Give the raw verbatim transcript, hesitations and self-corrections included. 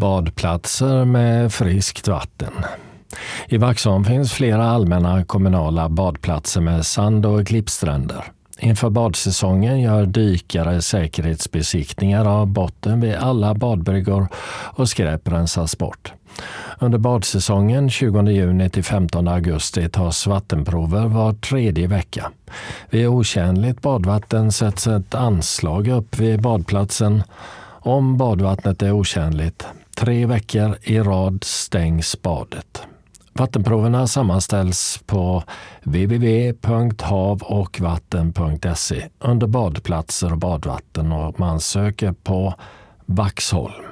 Badplatser med friskt vatten. I Vaxholm finns flera allmänna kommunala badplatser med sand- och klippstränder. Inför badsäsongen gör dykare säkerhetsbesiktningar av botten vid alla badbryggor och skräp rensas bort. Under badsäsongen tjugonde juni till femtonde augusti tas vattenprover var tredje vecka. Vid otjänligt badvatten sätts ett anslag upp vid badplatsen. Om badvattnet är otjänligt, tre veckor i rad stängs badet. Vattenproverna sammanställs på w w w punkt hav och vatten punkt se under badplatser och badvatten och man söker på Vaxholm.